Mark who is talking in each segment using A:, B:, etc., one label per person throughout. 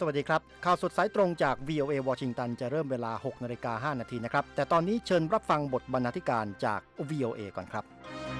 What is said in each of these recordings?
A: สวัสดีครับข่าวสดสายตรงจาก VOA วอชิงตันจะเริ่มเวลา 6:05 น.นะครับแต่ตอนนี้เชิญรับฟังบทบรรณาธิการจาก VOA ก่อนครับ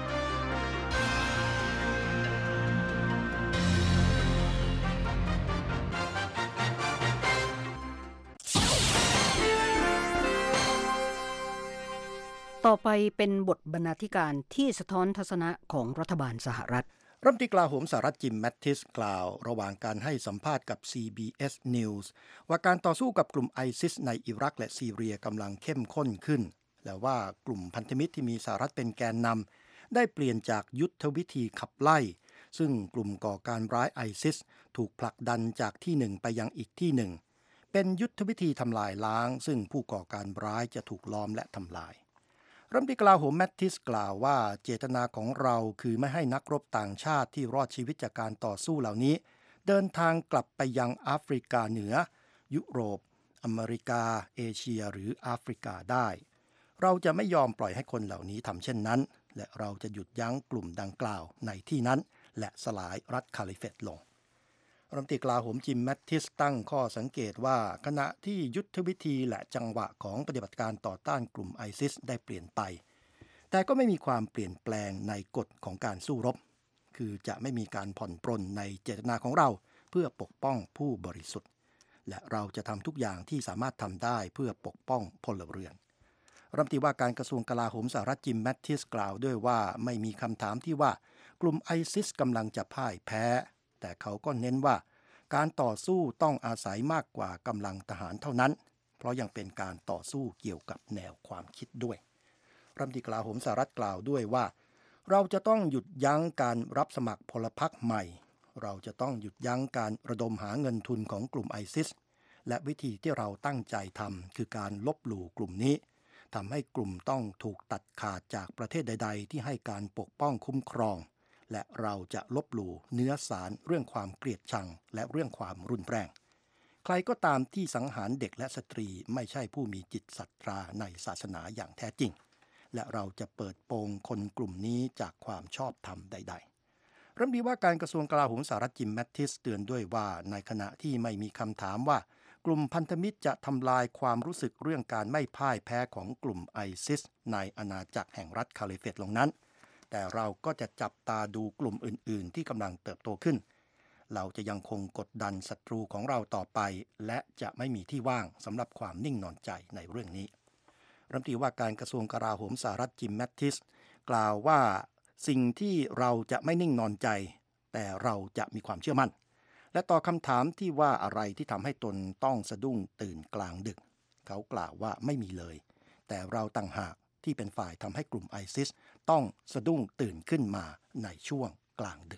B: ต่อไปเป็นบทบรรณาธิการที่สะท้อนทัศนะของรัฐบาลสหรัฐ
A: รัฐมนตรีกลาโหมสหรัฐจิมแมตติสกล่าวระหว่างการให้สัมภาษณ์กับ CBS News ว่าการต่อสู้กับกลุ่มไอซิสในอิรักและซีเรียกำลังเข้มข้นขึ้นและว่ากลุ่มพันธมิตรที่มีสหรัฐเป็นแกนนำได้เปลี่ยนจากยุทธวิธีขับไล่ซึ่งกลุ่มก่อการร้ายไอซิสถูกผลักดันจากที่หนึ่งไปยังอีกที่หนึ่งเป็นยุทธวิธีทำลายล้างซึ่งผู้ก่อการร้ายจะถูกล้อมและทำลายรัฐมนตรีกลาโหมแมตติสกล่าวว่าเจตนาของเราคือไม่ให้นักรบต่างชาติที่รอดชีวิตจากการต่อสู้เหล่านี้เดินทางกลับไปยังแอฟริกาเหนือยุโรปอเมริกาเอเชียหรือแอฟริกาได้เราจะไม่ยอมปล่อยให้คนเหล่านี้ทำเช่นนั้นและเราจะหยุดยั้งกลุ่มดังกล่าวในที่นั้นและสลายรัฐคาลิเฟตลงรัฐมนตรีกลาโหมจิมแมตติสตั้งข้อสังเกตว่าขณะที่ยุทธวิธีและจังหวะของปฏิบัติการต่อต้านกลุ่มไอซิสได้เปลี่ยนไปแต่ก็ไม่มีความเปลี่ยนแปลงในกฎของการสู้รบคือจะไม่มีการผ่อนปรนในเจตนาของเราเพื่อปกป้องผู้บริสุทธิ์และเราจะทำทุกอย่างที่สามารถทำได้เพื่อปกป้องพลเรือนรัฐมนตรีว่าการกระทรวงกลาโหมสหรัฐจิมแมตติสกล่าวด้วยว่าไม่มีคำถามที่ว่ากลุ่มไอซิสกำลังจะพ่ายแพ้แต่เขาก็เน้นว่าการต่อสู้ต้องอาศัยมากกว่ากำลังทหารเท่านั้นเพราะยังเป็นการต่อสู้เกี่ยวกับแนวความคิดด้วยรัฐมนตรีกลาโหมสหรัฐกล่าวด้วยว่าเราจะต้องหยุดยั้งการรับสมัครพลพรรคใหม่เราจะต้องหยุดยั้งการระดมหาเงินทุนของกลุ่มไอซิสและวิธีที่เราตั้งใจทำคือการลบหลู่กลุ่มนี้ทำให้กลุ่มต้องถูกตัดขาดจากประเทศใดๆที่ให้การปกป้องคุ้มครองและเราจะลบหลู่เนื้อสารเรื่องความเกลียดชังและเรื่องความรุนแรงใครก็ตามที่สังหารเด็กและสตรีไม่ใช่ผู้มีจิตศรัทธาในศาสนาอย่างแท้จริงและเราจะเปิดโปงคนกลุ่มนี้จากความชอบธรรมใดๆรัฐมนตรีว่าการกระทรวงกลาโหมสหรัฐจิมแมตติสเตือนด้วยว่าในขณะที่ไม่มีคำถามว่ากลุ่มพันธมิตรจะทำลายความรู้สึกเรื่องการไม่พ่ายแพ้ของกลุ่มไอซิสในอาณาจักรแห่งรัฐคาลิเฟตลงนั้นแต่เราก็จะจับตาดูกลุ่มอื่นๆที่กำลังเติบโตขึ้นเราจะยังคงกดดันศัตรูของเราต่อไปและจะไม่มีที่ว่างสำหรับความนิ่งนอนใจในเรื่องนี้รัฐมนตรีว่าการกระทรวงกลาโหมสหรัฐจิมแมตติสกล่าวว่าสิ่งที่เราจะไม่นิ่งนอนใจแต่เราจะมีความเชื่อมั่นและต่อคำถามที่ว่าอะไรที่ทำให้ตนต้องสะดุ้งตื่นกลางดึกเขากล่าวว่าไม่มีเลยแต่เราต่างหากที่เป็นฝ่ายทำให้กลุ่มไอซิสต้องสะดุ้งตื่นขึ้นมาในช่วงกลางดึก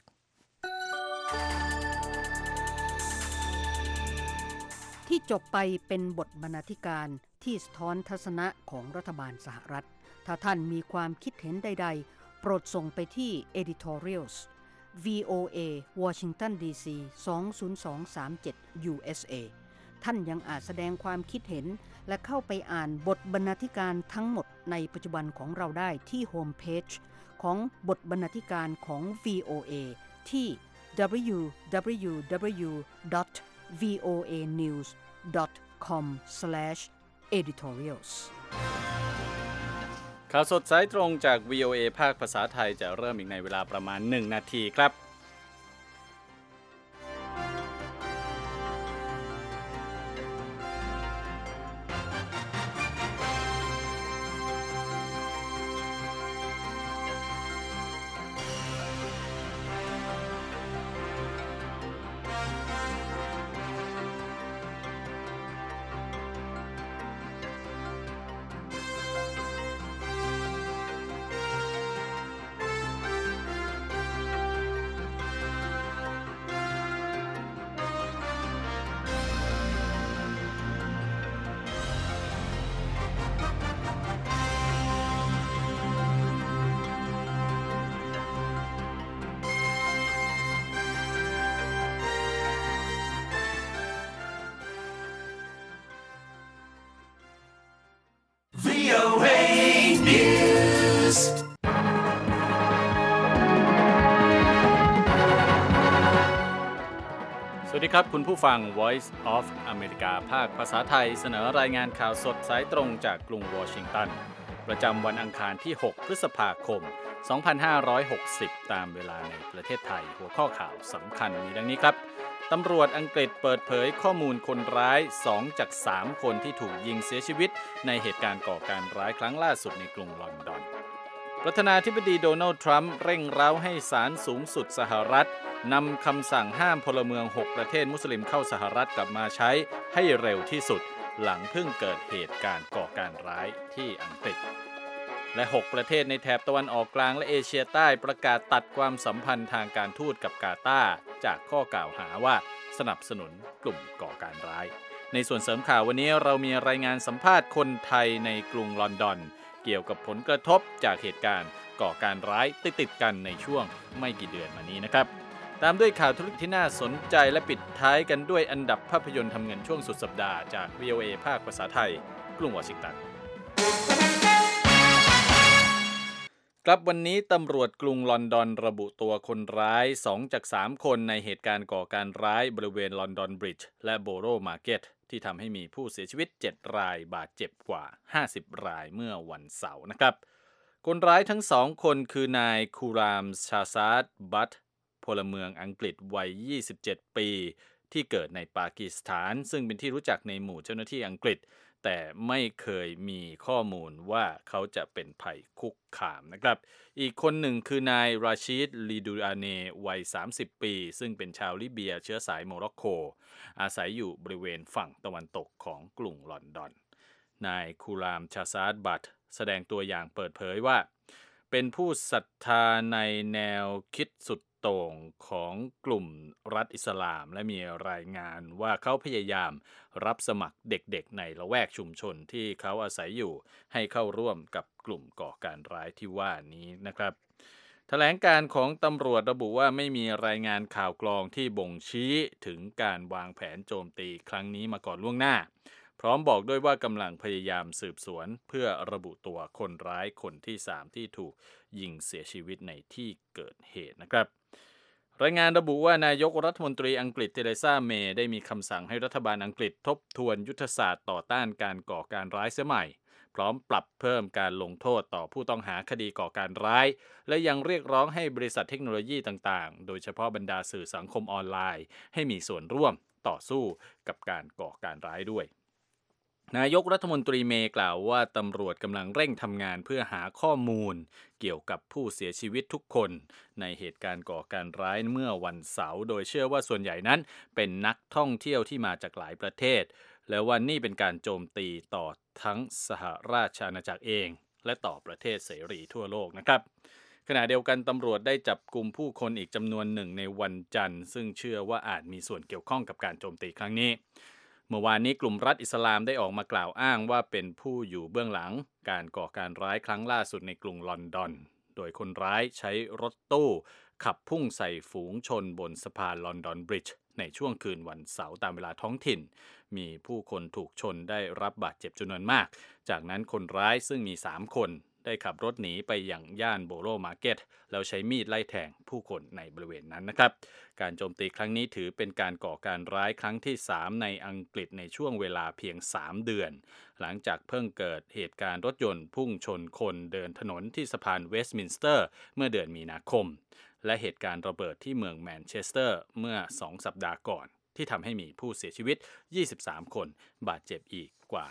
B: ที่จบไปเป็นบทบรรณาธิการที่สะท้อนทัศนะของรัฐบาลสหรัฐถ้าท่านมีความคิดเห็นใดๆโปรดส่งไปที่ editorials VOA Washington DC 20237 USA ท่านยังอาจแสดงความคิดเห็นและเข้าไปอ่านบทบรรณาธิการทั้งหมดในปัจจุบันของเราได้ที่โฮมเพจของบทบรรณาธิการของ VOA ที่ www.voanews.com/editorials
C: ข่าวสดสายตรงจาก VOA ภาคภาษาไทยจะเริ่มอีกในเวลาประมาณ1 นาทีครับสวัสดีครับคุณผู้ฟัง Voice of America ภาคภาษาไทยเสนอรายงานข่าวสดสายตรงจากกรุงวอชิงตันประจำวันอังคารที่ 6 พฤษภาคม 2560 ตามเวลาในประเทศไทยหัวข้อข่าวสำคัญมีดังนี้ครับตำรวจอังกฤษเปิดเผยข้อมูลคนร้าย2 จาก 3 คนที่ถูกยิงเสียชีวิตในเหตุการณ์ก่อการร้ายครั้งล่าสุดในกรุงลอนดอนประธานาธิบดีโดนัลด์ทรัมป์เร่งเร้าให้ศาลสูงสุดสหรัฐนำคำสั่งห้ามพลเมือง6 ประเทศมุสลิมเข้าสหรัฐกลับมาใช้ให้เร็วที่สุดหลังเพิ่งเกิดเหตุการณ์ก่อการร้ายที่อังกฤษและ6 ประเทศในแถบตะวันออกกลางและเอเชียใต้ประกาศตัดความสัมพันธ์ทางการทูตกับกาตาร์จากข้อกล่าวหาว่าสนับสนุนกลุ่มก่อการร้ายในส่วนเสริมข่าววันนี้เรามีรายงานสัมภาษณ์คนไทยในกรุงลอนดอนเกี่ยวกับผลกระทบจากเหตุการณ์ก่อการร้ายติดกันในช่วงไม่กี่เดือนมานี้นะครับตามด้วยข่าวธุรกิจที่น่าสนใจและปิดท้ายกันด้วยอันดับภาพยนตร์ทำเงินช่วงสุดสัปดาห์จาก VOA ภาคภาษาไทยกรุงวอชิงตันครับวันนี้ตำรวจกรุงลอนดอนระบุตัวคนร้าย2 จาก 3 คนในเหตุการณ์ก่อการร้ายบริเวณลอนดอนบริดจ์และโบโรมาร์เก็ตที่ทำให้มีผู้เสียชีวิต7 รายบาดเจ็บกว่า50 รายเมื่อวันเสาร์นะครับคนร้ายทั้ง2 คนคือนายคูรามชาซาดบัตพลเมืองอังกฤษวัย27 ปีที่เกิดในปากีสถานซึ่งเป็นที่รู้จักในหมู่เจ้าหน้าที่อังกฤษแต่ไม่เคยมีข้อมูลว่าเขาจะเป็นภัยคุกคามนะครับอีกคนหนึ่งคือนายราชีดลีดูอาเนวัย30 ปีซึ่งเป็นชาวลิเบียเชื้อสายโมร็อกโกอาศัยอยู่บริเวณฝั่งตะวันตกของกรุงลอนดอนนายคูรามชาซาดบัตแสดงตัวอย่างเปิดเผยว่าเป็นผู้ศรัทธาในแนวคิดสุดโต่งของกลุ่มรัฐอิสลามและมีรายงานว่าเขาพยายามรับสมัครเด็กๆในละแวกชุมชนที่เขาอาศัยอยู่ให้เข้าร่วมกับกลุ่มก่อการร้ายที่ว่านี้นะครับแถลงการของตำรวจระบุว่าไม่มีรายงานข่าวกรองที่บ่งชี้ถึงการวางแผนโจมตีครั้งนี้มาก่อนล่วงหน้าพร้อมบอกด้วยว่ากำลังพยายามสืบสวนเพื่อระบุตัวคนร้ายคนที่3ที่ถูกยิงเสียชีวิตในที่เกิดเหตุนะครับรายงานระบุว่านายกรัฐมนตรีอังกฤษเทเรซาเมย์ได้มีคำสั่งให้รัฐบาลอังกฤษทบทวนยุทธศาสตร์ต่อต้านการก่อการร้ายเสียใหม่พร้อมปรับเพิ่มการลงโทษต่อผู้ต้องหาคดีก่อการร้ายและยังเรียกร้องให้บริษัทเทคโนโลยีต่างๆโดยเฉพาะบรรดาสื่อสังคมออนไลน์ให้มีส่วนร่วมต่อสู้กับการก่อการร้ายด้วยนายกรัฐมนตรีเมย์กล่าวว่าตำรวจกำลังเร่งทำงานเพื่อหาข้อมูลเกี่ยวกับผู้เสียชีวิตทุกคนในเหตุการณ์ก่อการร้ายเมื่อวันเสาร์โดยเชื่อว่าส่วนใหญ่นั้นเป็นนักท่องเที่ยวที่มาจากหลายประเทศและว่านี่เป็นการโจมตีต่อทั้งสหราชอาณาจักรเองและต่อประเทศเสรีทั่วโลกนะครับขณะเดียวกันตำรวจได้จับกุมผู้คนอีกจำนวนหนึ่งในวันจันทร์ซึ่งเชื่อว่าอาจมีส่วนเกี่ยวข้องกับการโจมตีครั้งนี้เมื่อวานนี้กลุ่มรัฐอิสลามได้ออกมากล่าวอ้างว่าเป็นผู้อยู่เบื้องหลังการก่อการร้ายครั้งล่าสุดในกรุงลอนดอนโดยคนร้ายใช้รถตู้ขับพุ่งใส่ฝูงชนบนสะพานลอนดอนบริดจ์ในช่วงคืนวันเสาร์ตามเวลาท้องถิ่นมีผู้คนถูกชนได้รับบาดเจ็บจำนวนมากจากนั้นคนร้ายซึ่งมี3 คนได้ขับรถหนีไปยังย่านโบโรมาร์เก็ตแล้วใช้มีดไล่แทงผู้คนในบริเวณนั้นนะครับการโจมตีครั้งนี้ถือเป็นการก่อการร้ายครั้งที่3ในอังกฤษในช่วงเวลาเพียง3 เดือนหลังจากเพิ่งเกิดเหตุการณ์รถยนต์พุ่งชนคนเดินถนนที่สะพานเวสต์มินสเตอร์เมื่อเดือนมีนาคมและเหตุการณ์ระเบิดที่เมืองแมนเชสเตอร์เมื่อ2 สัปดาห์ก่อนที่ทำให้มีผู้เสียชีวิต23 คนบาดเจ็บอีกกว่า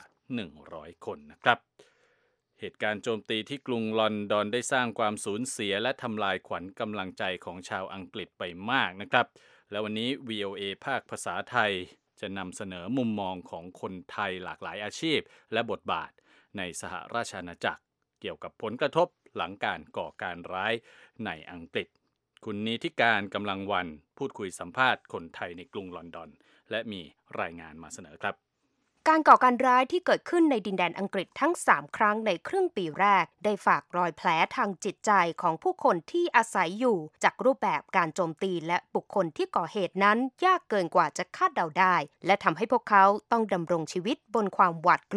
C: 100 คนนะครับเหตุการณ์โจมตีที่กรุงลอนดอนได้สร้างความสูญเสียและทำลายขวัญกำลังใจของชาวอังกฤษไปมากนะครับและวันนี้ VOA ภาคภาษาไทยจะนำเสนอมุมมองของคนไทยหลากหลายอาชีพและบทบาทในสหราชอาณาจักรเกี่ยวกับผลกระทบหลังการก่อการร้ายในอังกฤษคุณนิติการกำลังวันพูดคุยสัมภาษณ์คนไทยในกรุงลอนดอนและมีรายงานมาเสนอครับ
D: การก่อการร้ายที่เกิดขึ้นในดินแดนอังกฤษทั้ง3 ครั้งในครึ่งปีแรกได้ฝากรอยแผลทางจิตใจของผู้คนที่อาศัยอยู่จากรูปแบบการโจมตีและบุคคลที่ก่อเหตุนั้นยากเกินกว่าจะคาดเดาได้และทำให้พวกเขาต้องดำรงชีวิตบนความหวาดกลัว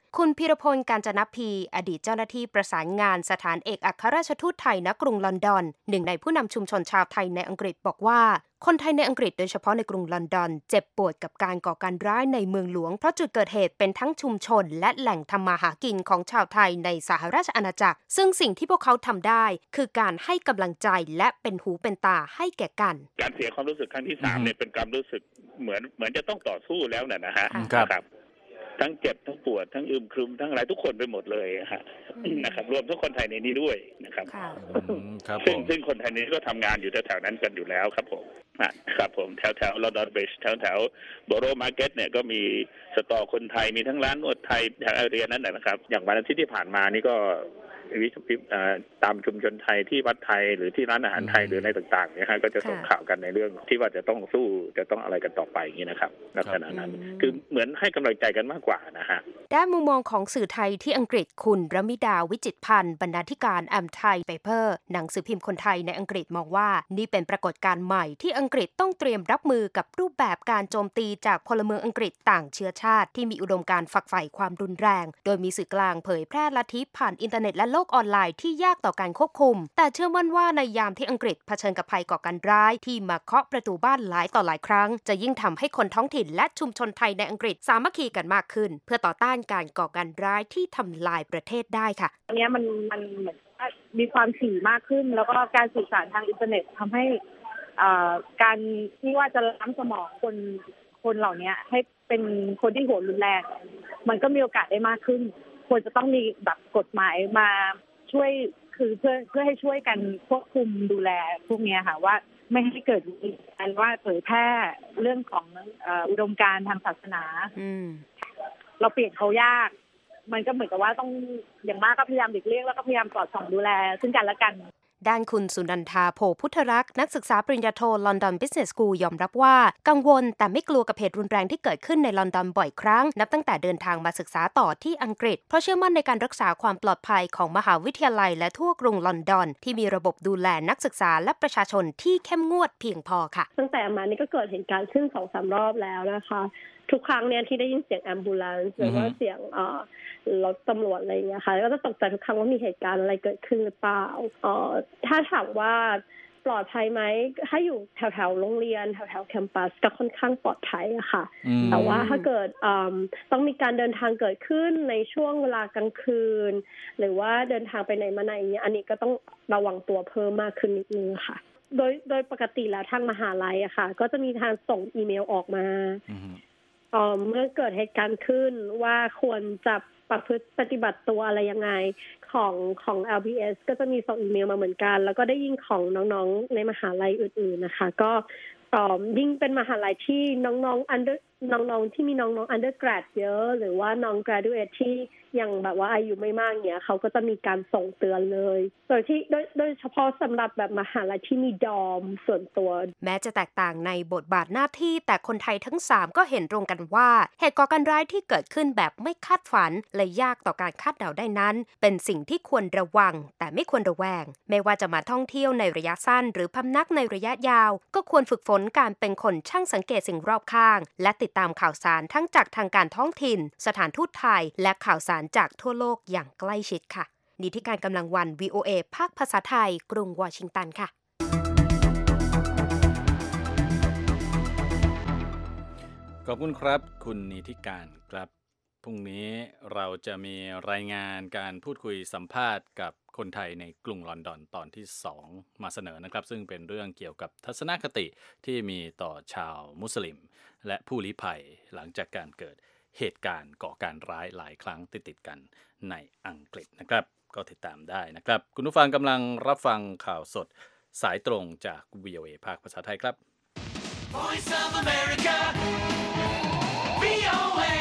D: คุณพีรพล กาญจนพี อดีตเจ้าหน้าที่ประสานงานสถานเอกอัครราชทูตไทยณกรุงลอนดอนหนึ่งในผู้นำชุมชนชาวไทยในอังกฤษบอกว่าคนไทยในอังกฤษโดยเฉพาะในกรุงลอนดอนเจ็บปวดกับการก่อการร้ายในเมืองหลวงเพราะจุดเกิดเหตุเป็นทั้งชุมชนและแหล่งทำมาหากินของชาวไทยในสหราชอาณาจักรซึ่งสิ่งที่พวกเขาทำได้คือการให้กำลังใจและเป็นหูเป็นตาให้แก่กัน
E: การเสียความรู้สึกครั้งที่3เนี่ยเป็นความรู้สึกเหมือนจะต้องต่อสู้แล้วนะฮะครับทั้งเจ็บทั้งปวดทั้งอึมครึมทั้งอะไรทุกคนไปหมดเลยนะครับรวมทั้งคนไทยในนี้ด้วยนะครับซึ่งคนไทยในนี้ก็ทำงานอยู่แถวๆนั้นกันอยู่แล้วครับผมครับผมแถวลอนดอนบริดจ์แถวโบโรมาร์เก็ตเนี่ยก็มีสตอร์คนไทยมีทั้งร้านนวดไทยแถวแอเรียนั้นนะครับอย่างวันอาทิตย์ที่ผ่านมานี่ก็ตามชุมชนไทยที่วัดไทยหรือที่ร้านอาหารไทยหรืออะไรต่างๆเนี่ยฮะก็จะส่งข่าวกันในเรื่องที่ว่าจะต้องสู้จะต้องอะไรกันต่อไปอย่างนี้นะครับลักษณะนั้นคือเหมือนให้กำลังใจกันมากกว่านะฮะ
D: ด้านมุมมองของสื่อไทยที่อังกฤษคุณรมิดาวิจิตรพันธ์บรรณาธิการแอมไทยเปเปอร์หนังสือพิมพ์คนไทยในอังกฤษมองว่านี่เป็นปรากฏการณ์ใหม่ที่อังกฤษต้องเตรียมรับมือกับรูปแบบการโจมตีจากพลเมืองอังกฤษต่างเชื้อชาติที่มีอุดมการณ์ฝักใฝ่ความรุนแรงโดยมีสื่อกลางเผยแพร่ลัทธิผ่านอินเทอร์เน็ตและโลกออนไลน์ที่ยากต่อการควบคุมแต่เชื่อมั่นว่าในยามที่อังกฤษเผชิญกับภัยก่อการร้ายที่มาเคาะประตูบ้านหลายต่อหลายครั้งจะยิ่งทำให้คนท้องถิ่นและชุมชนไทยในอังกฤษสามัคคีกันมากขึ้นเพื่อต่อต้านการก่อการร้ายที่ทำลายประเทศได้ค่ะ
F: อันนี้มันเหมือนมีความถี่มากขึ้นแล้วก็การสื่อสารทางอินเทอร์เน็ตทำให้การที่ว่าจะล้างสมองคนเหล่านี้ให้เป็นคนที่โหดรุนแรงมันก็มีโอกาสได้มากขึ้นควรจะต้องมีแบบกฎหมายมาช่วยคือเพื่อให้ช่วยกันควบคุมดูแลพวกนี้ค่ะว่าไม่ให้เกิดการว่าเผยแพร่เรื่องของอุดมการณ์ทางศาสนาเราเปลี่ยนเขายากมันก็เหมือนกับว่าต้องอย่างมากก็พยายามหลีกเลี่ยงแล้วก็พยายามสอดส่องดูแลซึ่งกันและกัน
D: ด้านคุณสุนันทาโพพุทธรักษ์นักศึกษาปริญญาโท London Business School ยอมรับว่ากังวลแต่ไม่กลัวกับเหตุรุนแรงที่เกิดขึ้นในลอนดอนบ่อยครั้งนับตั้งแต่เดินทางมาศึกษาต่อที่อังกฤษเพราะเชื่อมั่นในการรักษาความปลอดภัยของมหาวิทยาลัยและทั่วกรุงลอนดอนที่มีระบบดูแลนักศึกษาและประชาชนที่เข้มงวดเพียงพอค่ะ
G: ตั้งแต่มานี่ก็เกิดเหตุการณ์ขึ้น 2-3 รอบแล้วนะคะทุกครั้งเนี่ยที่ได้ยินเสียงแอมบูเลนซ์หรือว่าเสียงรถตำรวจอะไรอย่างเงี้ยค่ะก็จะตกใจทุกครั้งว่ามีเหตุการณ์อะไรเกิดขึ้นหรือเปล่าถ้าถามว่าปลอดภัยไหมถ้าอยู่แถวๆโรงเรียนแถวๆแคมปัสก็ค่อนข้างปลอดภัยอะค่ะแต่ว่าถ้าเกิดต้องมีการเดินทางเกิดขึ้นในช่วงเวลากลางคืนหรือว่าเดินทางไปไหนมาไหนอย่างเงี้ยอันนี้ก็ต้องระวังตัวเพิ่มมากขึ้นนิดนึงค่ะโดยปกติแล้วทางมหาลัยอะค่ะก็จะมีทางส่งอีเมลออกมาเมื่อเกิดเหตุการณ์ขึ้นว่าควรจะประพฤติปฏิบัติตัวอะไรยังไงของ LBS ก็จะมีส่งอีเมลมาเหมือนกันแล้วก็ได้ยินของน้องๆในมหาลัยอื่นๆนะคะก็ยิ่งเป็นมหาลัยที่น้องๆที่มีน้องๆ undergrad เยอะหรือว่าน้อง graduate ที่ยังแบบว่าอายุไม่มากเนี้ยเขาก็จะมีการส่งเตือนเลยโดยเฉพาะสำหรับแบบมหาลัยที่มีดอมส่วนตัว
D: แม้จะแตกต่างในบทบาทหน้าที่แต่คนไทยทั้ง3ก็เห็นตรงกันว่าเหตุก่อการร้ายที่เกิดขึ้นแบบไม่คาดฝันและยากต่อการคาดเดาได้นั้นเป็นสิ่งที่ควรระวังแต่ไม่ควรระแวงไม่ว่าจะมาท่องเที่ยวในระยะสั้นหรือพำนักในระยะยาวก็ควรฝึกฝนการเป็นคนช่างสังเกตสิ่งรอบข้างและติดตามข่าวสารทั้งจากทางการท้องถิ่นสถานทูตไทยและข่าวสารจากทั่วโลกอย่างใกล้ชิดค่ะนิติการกำลังวัน VOA ภาคภาษาไทยกรุงวอชิงตันค่ะ
C: ขอบคุณครับคุณนิติการครับพรุ่งนี้เราจะมีรายงานการพูดคุยสัมภาษณ์กับคนไทยในกรุงลอนดอนตอนที่2มาเสนอนะครับซึ่งเป็นเรื่องเกี่ยวกับทัศนคติที่มีต่อชาวมุสลิมและผู้ลี้ภัยหลังจากการเกิดเหตุการณ์ก่อการร้ายหลายครั้งติดกันในอังกฤษนะครับก็ติดตามได้นะครับคุณผู้ฟังกำลังรับฟังข่าวสดสายตรงจาก VOA ภาคภาษาไทยครับ Voice of America VOA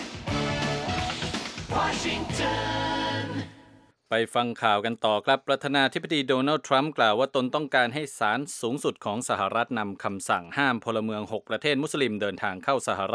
C: Washington ไปฟังข่าวกันต่อครับประธานาธิบดีโดนัลด์ทรัมป์กล่าวว่าตนต้องการให้ศาลสูงสุดของสหรัฐนำคำสั่งห้ามพลเมือง6ประเทศมุสลิมเดินทางเข้าสหรัฐ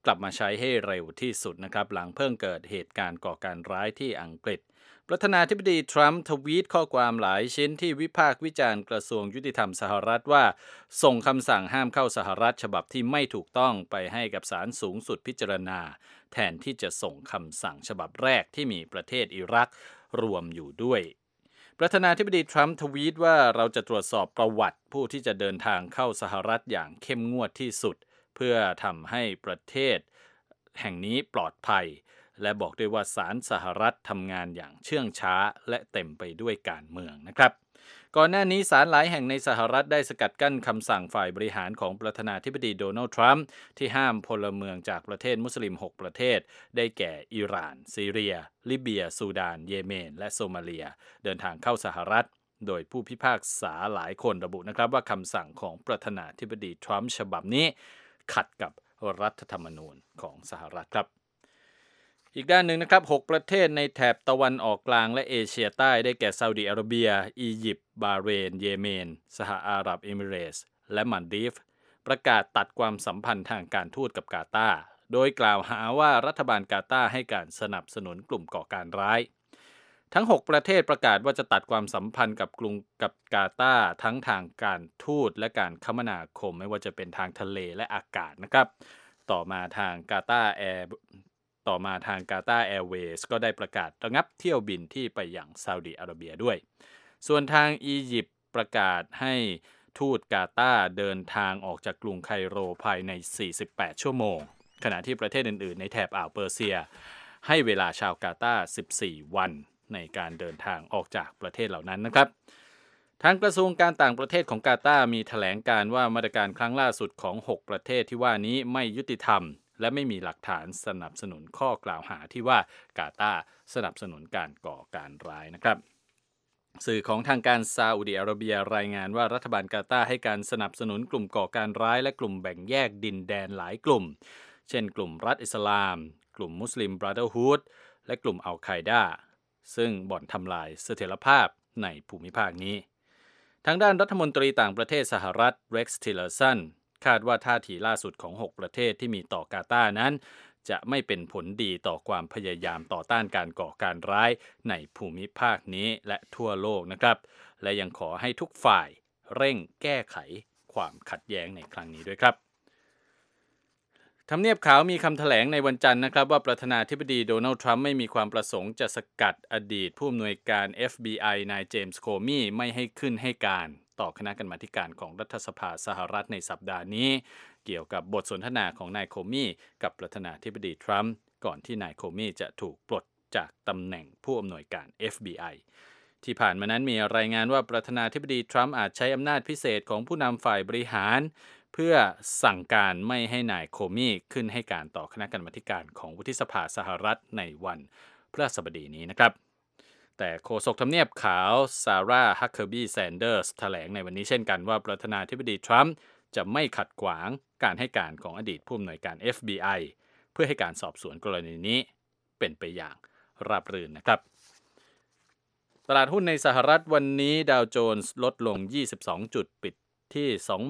C: กลับมาใช้ให้เร็วที่สุดนะครับหลังเพิ่งเกิดเหตุการณ์ก่อการร้ายที่อังกฤษประธานาธิบดีทรัมป์ทวีตข้อความหลายชิ้นที่วิพากษ์วิจารณ์กระทรวงยุติธรรมสหรัฐว่าส่งคำสั่งห้ามเข้าสหรัฐฉบับที่ไม่ถูกต้องไปให้กับศาลสูงสุดพิจารณาแทนที่จะส่งคำสั่งฉบับแรกที่มีประเทศอิรักรวมอยู่ด้วยประธานาธิบดีทรัมป์ทวีตว่าเราจะตรวจสอบประวัติผู้ที่จะเดินทางเข้าสหรัฐอย่างเข้มงวดที่สุดเพื่อทำให้ประเทศแห่งนี้ปลอดภัยและบอกด้วยว่าศาลสหรัฐทำงานอย่างเชื่องช้าและเต็มไปด้วยการเมืองนะครับก่อนหน้านี้ศาลหลายแห่งในสหรัฐได้สกัดกั้นคำสั่งฝ่ายบริหารของประธานาธิบดีโดนัลด์ทรัมป์ที่ห้ามพลเมืองจากประเทศมุสลิม6ประเทศได้แก่อิหร่านซีเรียลิเบียซูดานเยเมนและโซมาเลียเดินทางเข้าสหรัฐโดยผู้พิพากษาหลายคนระบุนะครับว่าคำสั่งของประธานาธิบดีทรัมป์ฉบับนี้ขัดกับรัฐธรรมนูญของสหรัฐครับอีกด้านหนึ่งนะครับ6ประเทศในแถบตะวันออกกลางและเอเชียใต้ได้แก่ซาอุดิอาระเบียอียิปต์บาห์เรนเยเมนสหอาหรับเอมิเรตส์และมัลดีฟประกาศตัดความสัมพันธ์ทางการทูตกับกาตาร์โดยกล่าวหาว่ารัฐบาลกาตาร์ให้การสนับสนุนกลุ่มก่อการร้ายทั้ง6ประเทศประกาศว่าจะตัดความสัมพันธ์กับกาตาร์ทั้งทางการทูตและการคมนาคมไม่ว่าจะเป็นทางทะเลและอากาศนะครับต่อมาทางกาตาร์แอร์เวย์สก็ได้ประกาศระงับเที่ยวบินที่ไปยังซาอุดิอาระเบียด้วยส่วนทางอียิปต์ประกาศให้ทูตกาตาร์เดินทางออกจากกรุงไคโรภายใน48ชั่วโมงขณะที่ประเทศอื่นๆในแถบอ่าวเปอร์เซียให้เวลาชาวกาตาร์14วันในการเดินทางออกจากประเทศเหล่านั้นนะครับทางกระทรวงการต่างประเทศของกาตาร์มีแถลงการว่ามาตรการครั้งล่าสุดของ6ประเทศที่ว่านี้ไม่ยุติธรรมและไม่มีหลักฐานสนับสนุนข้อกล่าวหาที่ว่ากาตาร์สนับสนุนการก่อการร้ายนะครับสื่อของทางการซาอุดิอาระเบียรายงานว่ารัฐบาลกาตาร์ให้การสนับสนุนกลุ่มก่อการร้ายและกลุ่มแบ่งแยกดินแดนหลายกลุ่มเช่นกลุ่มรัฐอิสลามกลุ่มมุสลิมบราเธอร์ฮูดและกลุ่มอัลไคดาซึ่งบ่อนทำลายเสถียรภาพในภูมิภาคนี้ทางด้านรัฐมนตรีต่างประเทศสหรัฐเร็กซ์ ทิลเลอร์สันคาดว่าท่าทีล่าสุดของ6ประเทศที่มีต่อกาตาร์นั้นจะไม่เป็นผลดีต่อความพยายามต่อต้านการก่อการร้ายในภูมิภาคนี้และทั่วโลกนะครับและยังขอให้ทุกฝ่ายเร่งแก้ไขความขัดแย้งในครั้งนี้ด้วยครับทำเนียบขาวมีคำแถลงในวันจันทร์นะครับว่าประธานาธิบดีโดนัลด์ทรัมป์ไม่มีความประสงค์จะสกัดอดีตผู้อำนวยการ FBI นายเจมส์โคมีไม่ให้ขึ้นให้การต่อคณะกรรมาธิการของรัฐสภาสหรัฐในสัปดาห์นี้เกี่ยวกับบทสนทนาของนายโคมีกับประธานาธิบดีทรัมป์ก่อนที่นายโคมีจะถูกปลดจากตำแหน่งผู้อำนวยการ FBI ที่ผ่านมานั้นมีรายงานว่าประธานาธิบดีทรัมป์อาจใช้อำนาจพิเศษของผู้นำฝ่ายบริหารเพื่อสั่งการไม่ให้นายโคมีขึ้นให้การต่อคณะกรรมาธิการของวุฒิสภาสหรัฐในวันพฤหัสบดีนี้นะครับแต่โฆษกทำเนียบขาวซาร่าฮักเคอร์บี้แซนเดอร์สแถลงในวันนี้เช่นกันว่าประธานาธิบดีทรัมป์จะไม่ขัดขวางการให้การของอดีตผู้อำนวยการ FBI เพื่อให้การสอบสวนกรณีนี้เป็นไปอย่างราบรื่นนะครับตลาดหุ้นในสหรัฐวันนี้ดาวโจนส์ลดลง22จุดปิดที่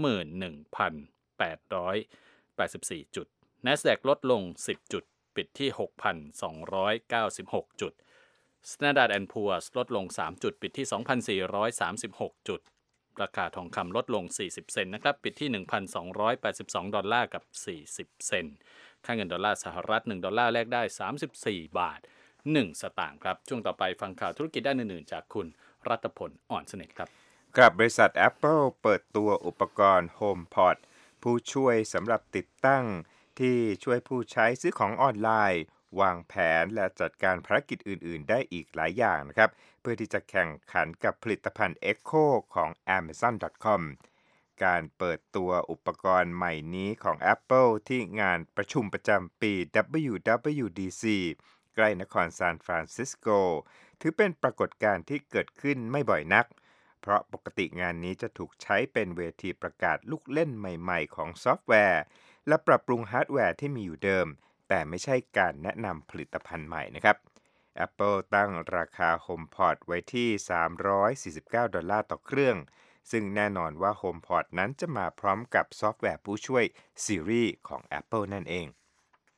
C: 21,884 จุด NASDAQ ลดลง10จุดปิดที่ 6,296 จุด Standard & Poor's ลดลง3จุดปิดที่ 2,436 จุดราคาทองคำลดลง40เซนต์นะครับปิดที่ 1,282 ดอลลาร์กับ40เซนต์ค่าเงินดอลลาร์สหรัฐ1ดอลลาร์แลกได้34บาท1สตางค์ครับช่วงต่อไปฟังข่าวธุรกิจด้านอื่นๆจากคุณรัตพลอ่อนสนิทครับ
H: กับบริษัท Apple เปิดตัวอุปกรณ์ HomePod ผู้ช่วยสำหรับติดตั้งที่ช่วยผู้ใช้ซื้อของออนไลน์วางแผนและจัดการภารกิจอื่นๆได้อีกหลายอย่างนะครับเพื่อที่จะแข่งขันกับผลิตภัณฑ์ Echo ของ Amazon.com การเปิดตัวอุปกรณ์ใหม่นี้ของ Apple ที่งานประชุมประจำปี WWDC ใกล้นครซานฟรานซิสโกถือเป็นปรากฏการณ์ที่เกิดขึ้นไม่บ่อยนักเพราะปกติงานนี้จะถูกใช้เป็นเวทีประกาศลูกเล่นใหม่ๆของซอฟต์แวร์และปรับปรุงฮาร์ดแวร์ที่มีอยู่เดิมแต่ไม่ใช่การแนะนำผลิตภัณฑ์ใหม่นะครับ Apple ตั้งราคา HomePod ไว้ที่$349ต่อเครื่องซึ่งแน่นอนว่า HomePod นั้นจะมาพร้อมกับซอฟต์แวร์ผู้ช่วย Siri ของ Apple นั่นเอง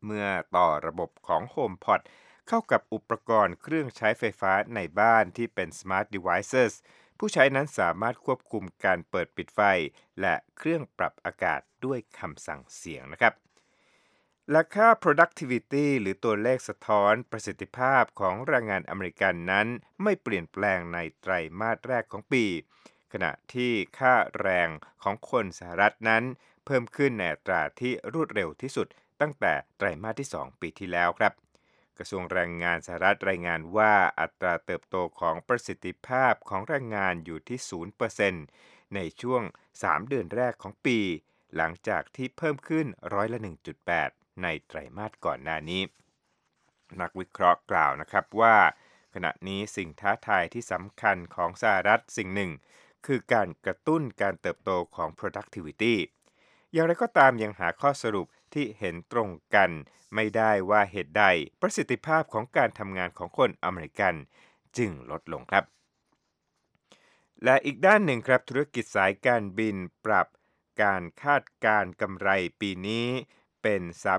H: เมื่อต่อระบบของ HomePod เข้ากับอุปกรณ์เครื่องใช้ไฟฟ้าในบ้านที่เป็น Smart Devices ผู้ใช้นั้นสามารถควบคุมการเปิดปิดไฟและเครื่องปรับอากาศด้วยคำสั่งเสียงนะครับและค่า productivity หรือตัวเลขสะท้อนประสิทธิภาพของแรงงานอเมริกันนั้นไม่เปลี่ยนแปลงในไตรมาสแรกของปีขณะที่ค่าแรงของคนสหรัฐนั้นเพิ่มขึ้นในอัตราที่รวดเร็วที่สุดตั้งแต่ไตรมาสที่2ปีที่แล้วครับกระทรวงแรงงานสหรัฐรายงานว่าอัตราเติบโตของประสิทธิภาพของแรงงานอยู่ที่ 0% ในช่วง3เดือนแรกของปีหลังจากที่เพิ่มขึ้น1.8%ในไตรมาสก่อนหน้านี้นักวิเคราะห์กล่าวนะครับว่าขณะนี้สิ่งท้าทายที่สำคัญของสหรัฐสิ่งหนึ่งคือการกระตุ้นการเติบโตของ productivity อย่างไรก็ตามยังหาข้อสรุปที่เห็นตรงกันไม่ได้ว่าเหตุใดประสิทธิภาพของการทำงานของคนอเมริกันจึงลดลงครับและอีกด้านหนึ่งครับธุรกิจสายการบินปรับการคาดการณ์กำไรปีนี้เป็น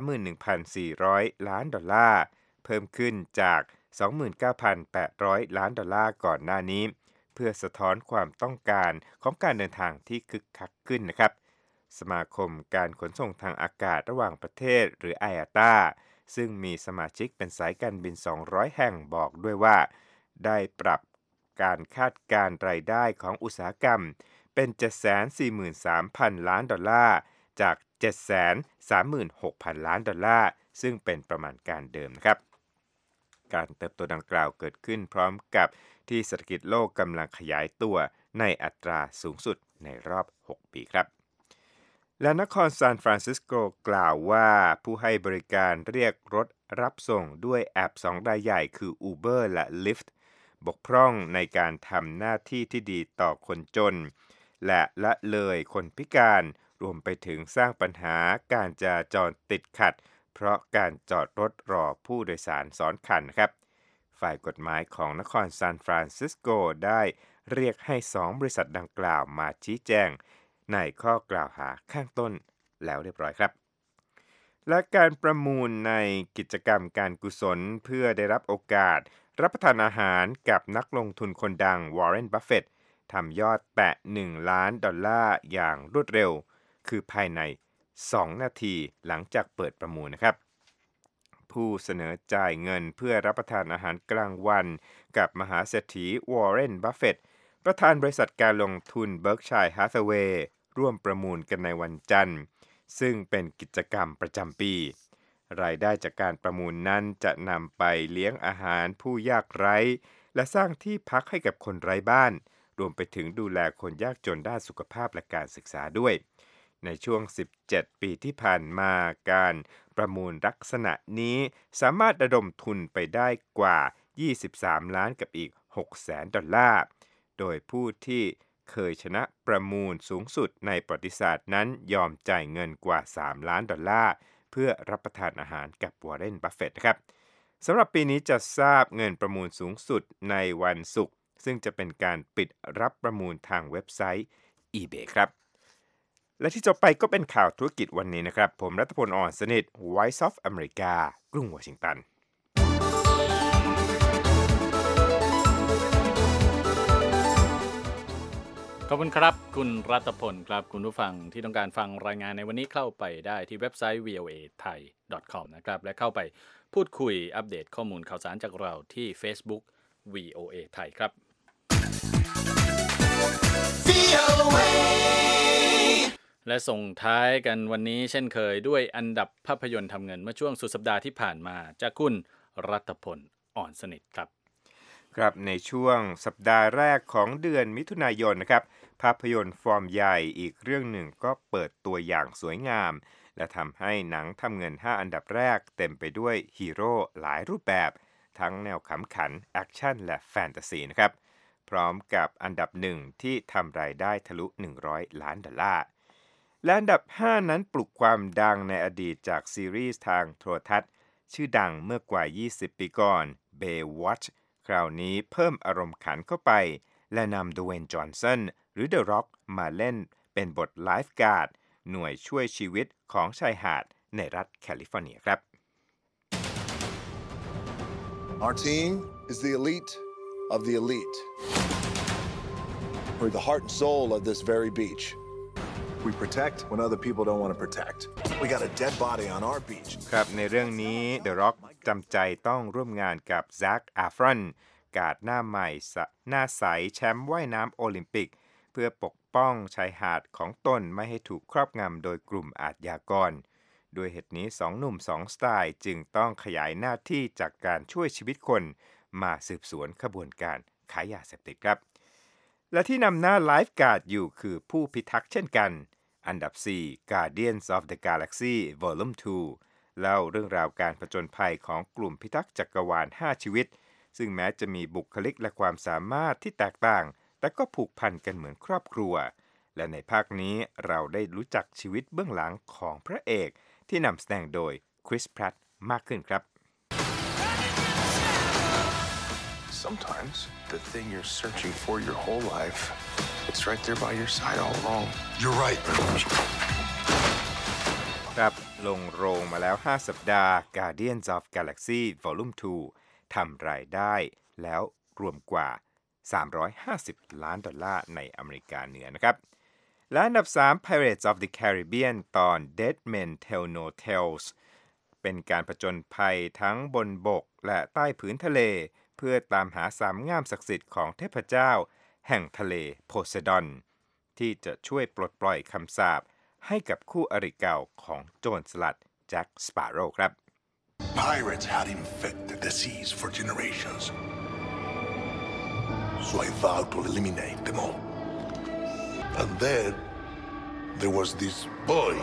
H: 31,400 ล้านดอลลาร์เพิ่มขึ้นจาก 29,800 ล้านดอลลาร์ก่อนหน้านี้เพื่อสะท้อนความต้องการของการเดินทางที่คึกคักขึ้นนะครับสมาคมการขนส่งทางอากาศระหว่างประเทศหรือ IATA ซึ่งมีสมาชิกเป็นสายการบิน200แห่งบอกด้วยว่าได้ปรับการคาดการณ์รายได้ของอุตสาหกรรมเป็น 743,000 ล้านดอลลาร์จาก 736,000 ล้านดอลลาร์ซึ่งเป็นประมาณการเดิมนะครับการเติบโตดังกล่าวเกิดขึ้นพร้อมกับที่เศรษฐกิจโลกกำลังขยายตัวในอัตราสูงสุดในรอบ6ปีครับและนครซานฟรานซิสโกกล่าวว่าผู้ให้บริการเรียกรถรับส่งด้วยแอป2รายใหญ่คือ Uber และ Lyft บกพร่องในการทำหน้าที่ที่ดีต่อคนจนและละเลยคนพิการรวมไปถึงสร้างปัญหาการจราจรติดขัดเพราะการจอดรถรอผู้โดยสารซ้อนคันครับฝ่ายกฎหมายของนครซานฟรานซิสโกได้เรียกให้2บริษัทดังกล่าวมาชี้แจงในข้อกล่าวหาข้างต้นแล้วเรียบร้อยครับและการประมูลในกิจกรรมการกุศลเพื่อได้รับโอกาสรับประทานอาหารกับนักลงทุนคนดังวอร์เรน บัฟเฟตต์ทำยอดแตะ1ล้านดอลลาร์อย่างรวดเร็วคือภายใน2นาทีหลังจากเปิดประมูลนะครับผู้เสนอจ่ายเงินเพื่อรับประทานอาหารกลางวันกับมหาเศรษฐีวอร์เรน บัฟเฟตต์ประธานบริษัทการลงทุนเบิร์กชัยฮาธาเวย์ร่วมประมูลกันในวันจันทร์ซึ่งเป็นกิจกรรมประจำปีรายได้จากการประมูลนั้นจะนำไปเลี้ยงอาหารผู้ยากไร้และสร้างที่พักให้กับคนไร้บ้านรวมไปถึงดูแลคนยากจนด้านสุขภาพและการศึกษาด้วยในช่วง17ปีที่ผ่านมาการประมูลลักษณะนี้สามารถระดมทุนไปได้กว่า23ล้านกับอีก 600,000 ดอลลาร์โดยผู้ที่เคยชนะประมูลสูงสุดในประวัติศาสตร์นั้นยอมจ่ายเงินกว่า3ล้านดอลลาร์เพื่อรับประทานอาหารกับวอร์เรน บัฟเฟตต์ครับสำหรับปีนี้จะทราบเงินประมูลสูงสุดในวันศุกร์ซึ่งจะเป็นการปิดรับประมูลทางเว็บไซต์ eBay ครับและที่จบไปก็เป็นข่าวธุรกิจวันนี้นะครับผมรัตพล อ่อนสนิท Voice of America กรุงวอชิงตัน
C: ขอบคุณครับคุณรัตพลครับคุณผู้ฟังที่ต้องการฟังรายงานในวันนี้เข้าไปได้ที่เว็บไซต์ voathai.com นะครับและเข้าไปพูดคุยอัปเดตข้อมูลข่าวสารจากเราที่ Facebook VOA ไทยครับ และส่งท้ายกันวันนี้เช่นเคยด้วยอันดับภาพยนตร์ทำเงินเมื่อช่วงสุดสัปดาห์ที่ผ่านมาจากคุณรัตพล อ่อนสนิทครับ
H: ครับในช่วงสัปดาห์แรกของเดือนมิถุนายนนะครับภาพยนตร์ฟอร์มใหญ่อีกเรื่องหนึ่งก็เปิดตัวอย่างสวยงามและทำให้หนังทำเงิน5อันดับแรกเต็มไปด้วยฮีโร่หลายรูปแบบทั้งแนวขำขันแอคชั่นและแฟนตาซีนะครับพร้อมกับอันดับ1ที่ทำรายได้ทะลุ100ล้านดอลลาร์และอันดับ5นั้นปลุกความดังในอดีตจากซีรีส์ทางโทรทัศน์ชื่อดังเมื่อกว่า20ปีก่อน Baywatch คราวนี้เพิ่มอารมณ์ขันเข้าไปและนำดเวนจอห์นสันหรือ The Rock มาเล่นเป็นบทไลฟ์การ์ดหน่วยช่วยชีวิตของชายหาดในรัฐแคลิฟอร์เนียครับ
I: Our team is the elite of the elite. We're the heart and soul of this very beach. We protect when other people don't want to protect. We got a dead body on our beach.
H: ครับในเรื่องนี้ The Rock จำใจต้องร่วมงานกับแซ็ค แอฟรอนการ์ดหน้าใหม่หน้าใสแชมป์ว่ายน้ำโอลิมปิกเพื่อปกป้องชายหาดของตนไม่ให้ถูกครอบงำโดยกลุ่มอาชญากรด้วยเหตุนี้สองหนุ่มสองสไตล์จึงต้องขยายหน้าที่จากการช่วยชีวิตคนมาสืบสวนขบวนการขายยาเสพติดครับและที่นำหน้าไลฟ์การ์ดอยู่คือผู้พิทักษ์เช่นกันอันดับ 4 Guardians of the Galaxy Volume 2 เล่าเรื่องราวการผจญภัยของกลุ่มพิทักษ์จักรวาล5ชีวิตซึ่งแม้จะมีบุคลิกและความสามารถที่แตกต่างแต่ก็ผูกพันกันเหมือนครอบครัวและในภาคนี้เราได้รู้จักชีวิตเบื้องหลังของพระเอกที่นำแสดงโดยคริส แพรตต์มากขึ้นครับ
J: Sometimes the thing you're searching for your whole life, it's right there by your side all along.
I: You're right.
H: ครับลงโรงมาแล้ว5สัปดาห์ Guardians of Galaxy Volume 2 ทำรายได้แล้วรวมกว่า$350 ล้านในอเมริกาเหนือนะครับและอันดับ 3 Pirates of the Caribbean ตอน Dead Men Tell No Tales เป็นการผจญภัยทั้งบนบกและใต้ผืนทะเลเพื่อตามหาสามง่ามศักดิ์สิทธิ์ของเทพเจ้าแห่งทะเลโพไซดอนที่จะช่วยปลดปล่อยคำสาปให้กับคู่อริเก่าของโจรสลัดแจ็คสปาโร่ครับ
I: Pirates had infected the seas for generations. So I vowed to eliminate them all. And then there was this boy,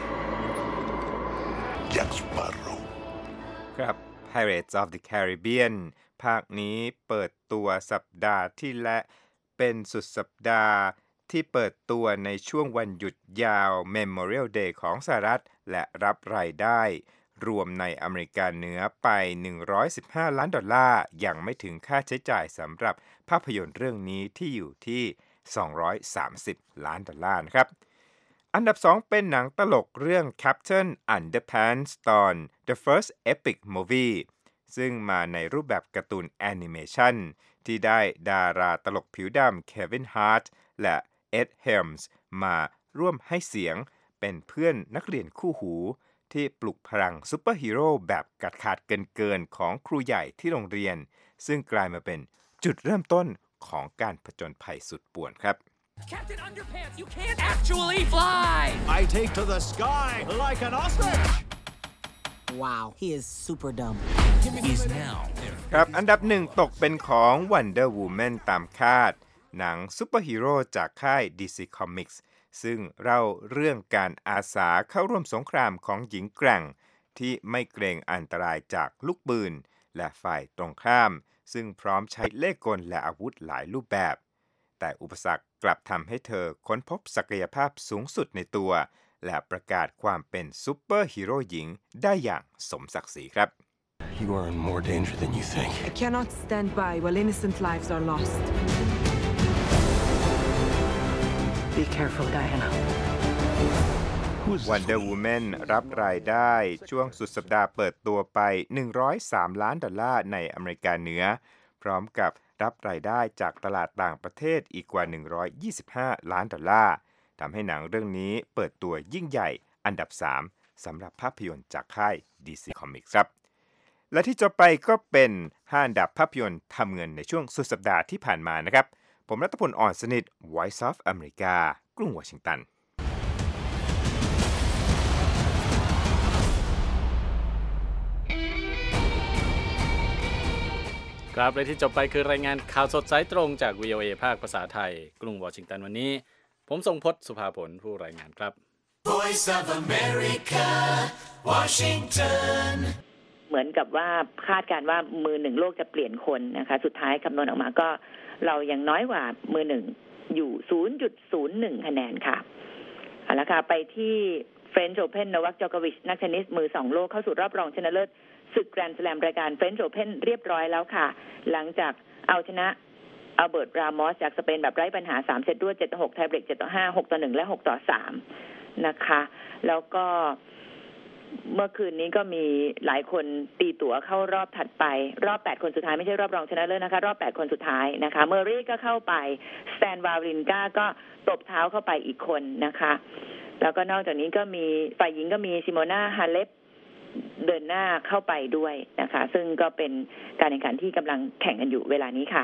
I: Jack Sparrow.
H: ครับ Pirates of the Caribbean ภาคนี้เปิดตัวสัปดาห์ที่และเป็นสุดสัปดาห์ที่เปิดตัวในช่วงวันหยุดยาว Memorial Day ของสหรัฐและรับรายได้รวมในอเมริกาเหนือไป$115 ล้านยังไม่ถึงค่าใช้จ่ายสำหรับภาพยนตร์เรื่องนี้ที่อยู่ที่$230 ล้านนะครับอันดับ 2 เป็นหนังตลกเรื่อง Captain Underpants ตอน The First Epic Movie ซึ่งมาในรูปแบบการ์ตูนแอนิเมชันที่ได้ดาราตลกผิวดำเควินฮาร์ทและเอ็ดเฮลมส์มาร่วมให้เสียงเป็นเพื่อนนักเรียนคู่หูที่ปลุกพลังซุปเปอร์ฮีโร่แบบกัดขาดเกินของครูใหญ่ที่โรงเรียนซึ่งกลายมาเป็นจุดเริ่มต้นของการผจญภัยสุดป่วนครับ
K: Captain Underpants, you can't actually fly!
L: I take to the sky like an ostrich!
M: Wow, he is super dumb.
K: He's now.
H: ครับอันดับ 1 ตกเป็นของ Wonder Woman ตามคาดหนังซุปเปอร์ฮีโร่จากค่าย DC Comics ซึ่งเล่าเรื่องการอาสาเข้าร่วมสงครามของหญิงแกร่งที่ไม่เกรงอันตรายจากลูกปืนและฝ่ายตรงข้ามซึ่งพร้อมใช้เล่ห์กลและอาวุธหลายรูปแบบแต่อุปสรรคกลับทำให้เธอค้นพบศักยภาพสูงสุดในตัวและประกาศความเป็นซุปเปอร์ฮีโร่หญิงได้อย่างสมศักดิ์ศรีครับ
J: You are in more danger than you think.
N: I cannot stand by while innocent lives are lost.
M: Be careful, Diana.
H: Wonder Woman รับรายได้ช่วงสุดสัปดาห์เปิดตัวไป$103 ล้านในอเมริกาเหนือพร้อมกับรับรายได้จากตลาดต่างประเทศอีกกว่า$125 ล้านทำให้หนังเรื่องนี้เปิดตัวยิ่งใหญ่อันดับ 3 สำหรับภาพยนตร์จากค่าย DC Comics ครับและที่จะไปก็เป็น5อันดับภาพยนตร์ทำเงินในช่วงสุดสัปดาห์ที่ผ่านมานะครับผมรัตพล อ่อนสนิท Voice of America กรุงวอชิงตัน
C: ครับและที่จบไปคือรายงานข่าวสดสายตรงจาก VOA ภาคภาษาไทยกรุงวอชิงตันวันนี้ผมทรงพจน์สุภาผลผู้รายงานครับ
K: Voice of America, Washington.
O: เหมือนกับว่าคาดการว่ามือหนึ่งโลกจะเปลี่ยนคนนะคะสุดท้ายคำนวณออกมาก็เรายังน้อยกว่ามือหนึ่งอยู่ 0.01 คะแนนค่ะเอาละค่ะไปที่ French Open โนวัค จอโควิชนักเทนนิสมือ2โลกเข้าสู่รอบรองชนะเลิศศึกแกรนด์สแลมรายการ French Open เรียบร้อยแล้วค่ะหลังจากเอาชนะอัลเบิร์ต รามอสจากสเปนแบบไร้ปัญหา3เซตรวด 7-6 ไทยเบรก 7-5 6-1 และ 6-3 นะคะแล้วก็เมื่อคืนนี้ก็มีหลายคนตีตั๋วเข้ารอบถัดไปรอบ8คนสุดท้ายไม่ใช่รอบรองชนะเลิศนะคะรอบ8คนสุดท้ายนะคะเมอร์รี่ก็เข้าไปสแตนวาวรินกาก็ตบเท้าเข้าไปอีกคนนะคะแล้วก็นอกจากนี้ก็มีฝ่ายหญิงก็มีซิโมนาฮาเลปเดินหน้าเข้าไปด้วยนะคะซึ่งก็เป็นการแข่งขันที่กำลังแข่งกันอยู่เวลานี้ค่ะ